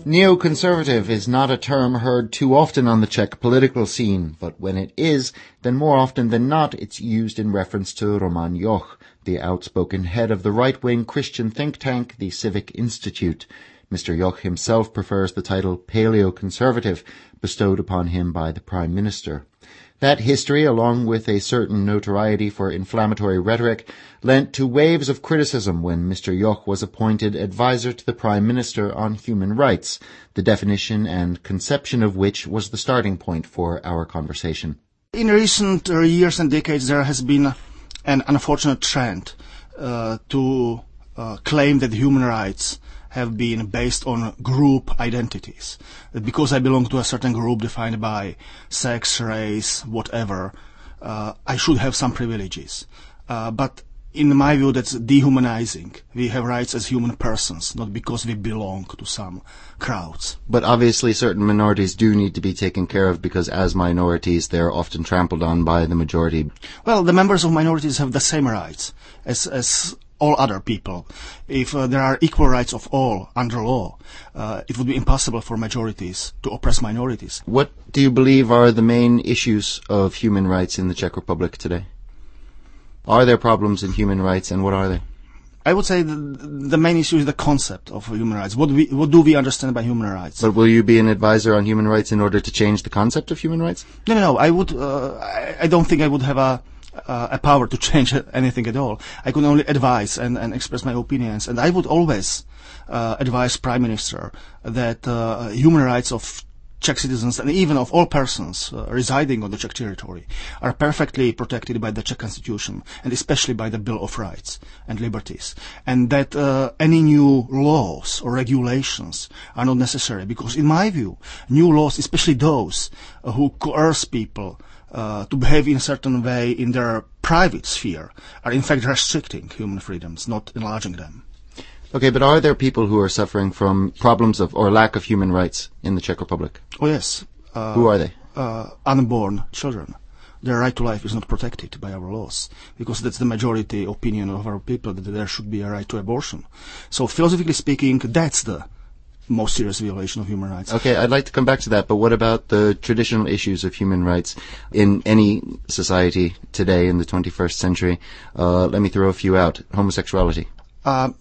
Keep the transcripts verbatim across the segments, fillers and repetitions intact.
Neoconservative is not a term heard too often on the Czech political scene, but when it is, then more often than not it's used in reference to Roman Joch, the outspoken head of the right-wing Christian think tank, the Civic Institute. Mister Joch himself prefers the title paleoconservative, bestowed upon him by the Prime Minister. That history, along with a certain notoriety for inflammatory rhetoric, lent to waves of criticism when Mister Joch was appointed advisor to the Prime Minister on human rights, the definition and conception of which was the starting point for our conversation. In recent uh, years and decades, there has been an unfortunate trend uh, to uh, claim that human rights have been based on group identities. That because I belong to a certain group defined by sex, race, whatever, uh, I should have some privileges. Uh, but in my view, that's dehumanizing. We have rights as human persons, not because we belong to some crowds. But obviously certain minorities do need to be taken care of because as minorities they're often trampled on by the majority. Well, the members of minorities have the same rights as as all other people. If uh, there are equal rights of all under law, uh, it would be impossible for majorities to oppress minorities. What do you believe are the main issues of human rights in the Czech Republic today? Are there problems in human rights, and what are they? I would say the, the main issue is the concept of human rights. What, we, what do we understand by human rights? But will you be an advisor on human rights in order to change the concept of human rights? No, no, no. I would. Uh, I, I don't think I would have a Uh, a power to change anything at all. I could only advise and, and express my opinions, and I would always uh, advise Prime Minister that uh, human rights of Czech citizens and even of all persons uh, residing on the Czech territory are perfectly protected by the Czech Constitution and especially by the Bill of Rights and Liberties, and that uh, any new laws or regulations are not necessary because, in my view, new laws, especially those uh, who coerce people Uh, to behave in a certain way in their private sphere, are in fact restricting human freedoms, not enlarging them. Okay, but are there people who are suffering from problems of or lack of human rights in the Czech Republic? Oh yes. Uh, who are they? Uh, unborn children. Their right to life is not protected by our laws, because that's the majority opinion of our people, that there should be a right to abortion. So philosophically speaking, that's the most serious violation of human rights. Okay, I'd like to come back to that, but what about the traditional issues of human rights in any society today in the twenty-first century? Uh, let me throw a few out. Homosexuality. Uh,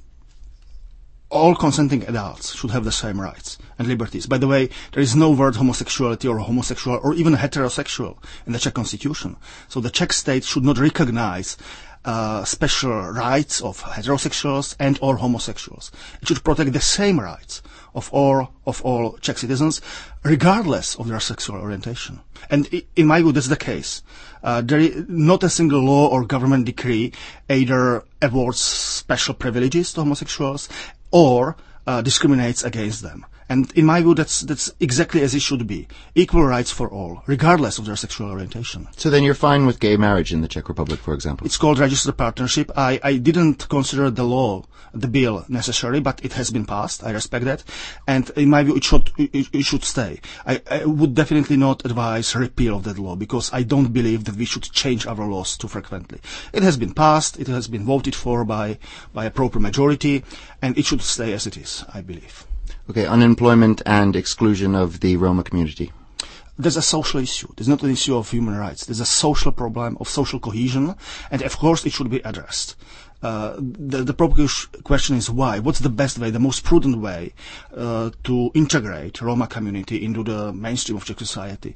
all consenting adults should have the same rights and liberties. By the way, there is no word homosexuality or homosexual or even heterosexual in the Czech Constitution. So the Czech state should not recognize Uh, special rights of heterosexuals and or homosexuals. It should protect the same rights of all of all Czech citizens, regardless of their sexual orientation. And I, in my view, that's the case. Uh, there is not a single law or government decree either awards special privileges to homosexuals or uh, discriminates against them. And in my view, that's that's exactly as it should be. Equal rights for all, regardless of their sexual orientation. So then you're fine with gay marriage in the Czech Republic, for example? It's called registered partnership. I, I didn't consider the law, the bill, necessary, but it has been passed. I respect that. And in my view, it should it, it should stay. I, I would definitely not advise repeal of that law, because I don't believe that we should change our laws too frequently. It has been passed. It has been voted for by, by a proper majority, and it should stay as it is, I believe. Okay, unemployment and exclusion of the Roma community. There's a social issue. There's not an issue of human rights. There's a social problem of social cohesion, and of course it should be addressed. Uh, the, the proper question is why? What's the best way, the most prudent way uh, to integrate Roma community into the mainstream of Czech society?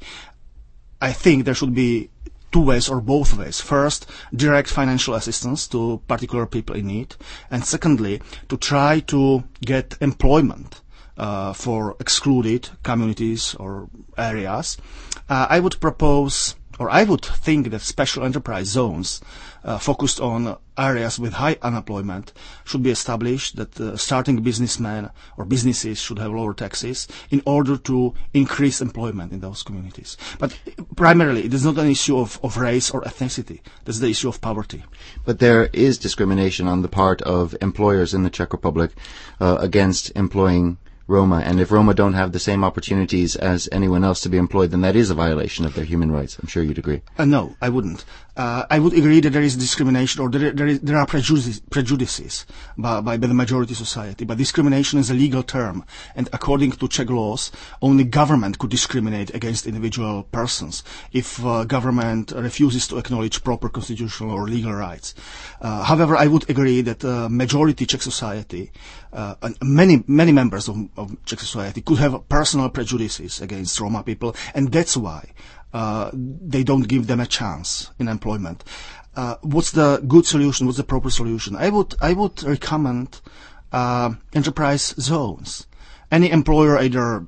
I think there should be two ways or both ways. First, direct financial assistance to particular people in need, and secondly, to try to get employment Uh, for excluded communities or areas. Uh, I would propose, or I would think that special enterprise zones uh, focused on areas with high unemployment should be established, that uh, starting businessmen or businesses should have lower taxes in order to increase employment in those communities. But primarily, it is not an issue of, of race or ethnicity. That's the issue of poverty. But there is discrimination on the part of employers in the Czech Republic uh, against employing Roma, and if Roma don't have the same opportunities as anyone else to be employed, then that is a violation of their human rights. I'm sure you'd agree. Uh, no, I wouldn't. Uh, I would agree that there is discrimination, or there, there, is, there are prejudices, prejudices by, by, by the majority society, but discrimination is a legal term, and according to Czech laws, only government could discriminate against individual persons if uh, government refuses to acknowledge proper constitutional or legal rights. Uh, however, I would agree that uh, majority Czech society, uh, and many, many members of, of Czech society could have personal prejudices against Roma people, and that's why Uh, they don't give them a chance in employment. Uh, what's the good solution? What's the proper solution? I would, I would recommend uh, enterprise zones. Any employer, either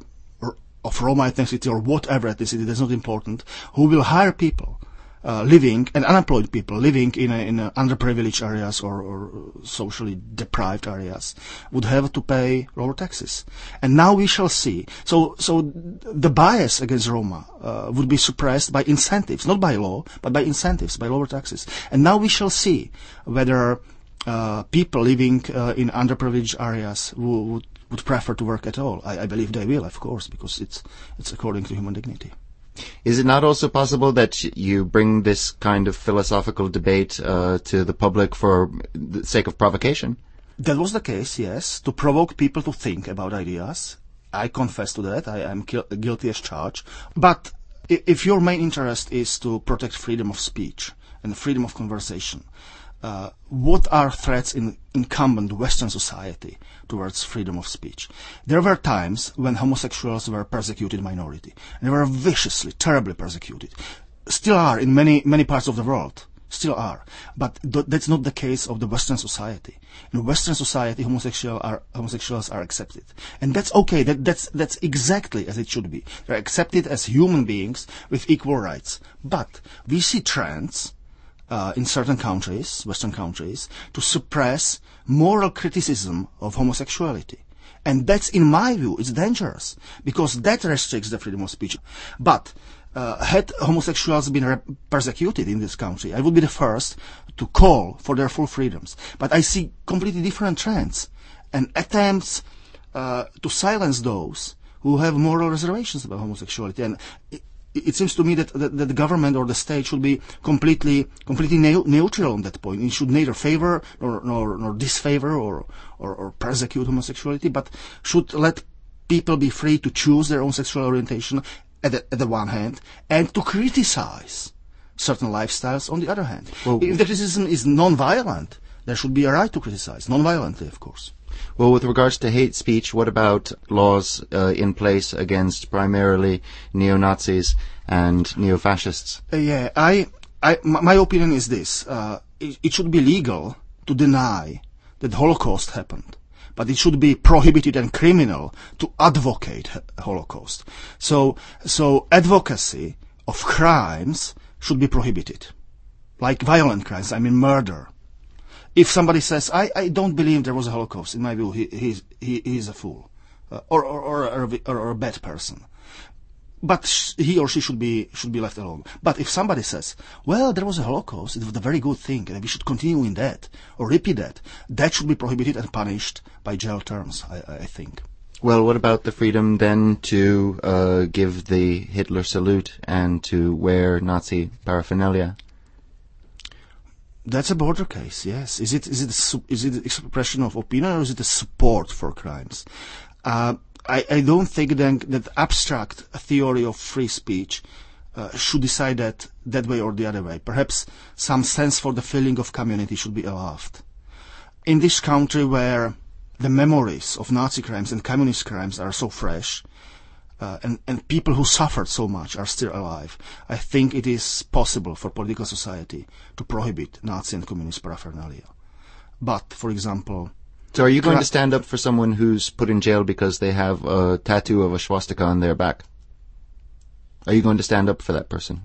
of Roma ethnicity or whatever ethnicity, that's not important, who will hire people uh, living, and unemployed people living in a, in a underprivileged areas or, or socially deprived areas, would have to pay lower taxes. And now we shall see. So, so the bias against Roma uh, would be suppressed by incentives, not by law, but by incentives, by lower taxes. And now we shall see whether uh, people living uh, in underprivileged areas would, would, would prefer to work at all. I, I believe they will, of course, because it's it's according to human dignity. Is it not also possible that you bring this kind of philosophical debate uh, to the public for the sake of provocation? That was the case, yes, to provoke people to think about ideas. I confess to that. I am guilty as charged. But if your main interest is to protect freedom of speech and freedom of conversation, uh, what are threats in incumbent Western society towards freedom of speech? There were times when homosexuals were a persecuted minority. They were viciously, terribly persecuted. Still are in many, many parts of the world. Still are. But th- that's not the case of the Western society. In Western society, homosexual are, homosexuals are accepted. And that's okay. That, that's, that's exactly as it should be. They're accepted as human beings with equal rights. But we see trends uh, in certain countries, Western countries, to suppress moral criticism of homosexuality. And that's, in my view, it's dangerous, because that restricts the freedom of speech. But uh, had homosexuals been re- persecuted in this country, I would be the first to call for their full freedoms. But I see completely different trends and attempts uh, to silence those who have moral reservations about homosexuality. And it, it seems to me that, that, that the government or the state should be completely completely ne- neutral on that point. It should neither favor nor, nor, nor disfavor or, or, or persecute homosexuality, but should let people be free to choose their own sexual orientation at the, at the one hand, and to criticize certain lifestyles on the other hand. Well, if the criticism is non-violent, there should be a right to criticize, non-violently, of course. Well, with regards to hate speech, what about laws uh, in place against primarily neo-Nazis and neo-fascists? Uh, yeah, I, I, my opinion is this. Uh, it, it should be legal to deny that the Holocaust happened, but it should be prohibited and criminal to advocate Holocaust. So, so advocacy of crimes should be prohibited, like violent crimes, I mean murder. If somebody says, I, I don't believe there was a Holocaust, in my view, he, he's, he, he's a fool, uh, or, or, or, or, or, or a bad person. But sh- he or she should be, should be left alone. But if somebody says, well, there was a Holocaust, it was a very good thing, and we should continue in that, or repeat that, that should be prohibited and punished by jail terms, I, I think. Well, what about the freedom then to uh, give the Hitler salute and to wear Nazi paraphernalia? That's a border case, yes. Is it is it a, is it expression of opinion, or is it a support for crimes? Uh, I, I don't think then that abstract theory of free speech uh, should decide that that way or the other way. Perhaps some sense for the feeling of community should be allowed. In this country where the memories of Nazi crimes and communist crimes are so fresh, Uh, and, and people who suffered so much are still alive, I think it is possible for political society to prohibit Nazi and communist paraphernalia. But, for example... So are you going to stand up for someone who's put in jail because they have a tattoo of a swastika on their back? Are you going to stand up for that person?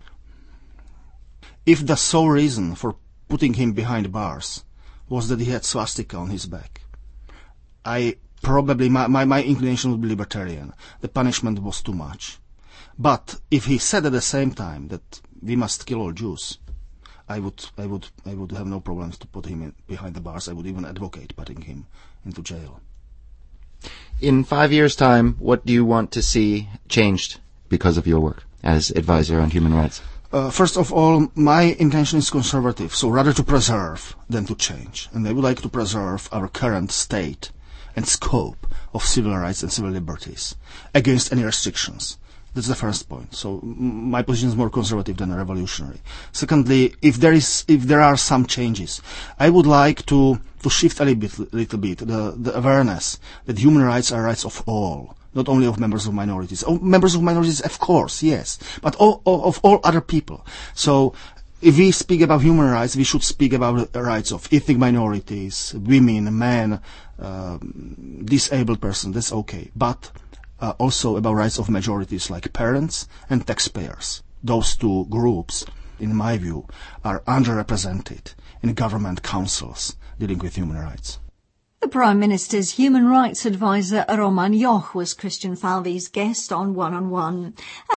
If the sole reason for putting him behind bars was that he had swastika on his back, I... Probably my, my, my inclination would be libertarian. The punishment was too much. But if he said at the same time that we must kill all Jews, I would I would I would have no problems to put him in, behind the bars. I would even advocate putting him into jail. In five years' time, what do you want to see changed because of your work as advisor on human rights? Uh, first of all, my intention is conservative, so rather to preserve than to change. And I would like to preserve our current state and scope of civil rights and civil liberties against any restrictions. That's the first point. So m- my position is more conservative than revolutionary. Secondly, if there is, if there are some changes, I would like to to shift a little bit, little bit the, the awareness that human rights are rights of all, not only of members of minorities. Oh, members of minorities, of course, yes, but all, all, of all other people. So if we speak about human rights, we should speak about the rights of ethnic minorities, women, men, uh, disabled persons. That's okay, but uh, also about rights of majorities like parents and taxpayers. Those two groups, in my view, are underrepresented in government councils dealing with human rights. The Prime Minister's human rights advisor Roman Joch was Christian Falvey's guest on One on One.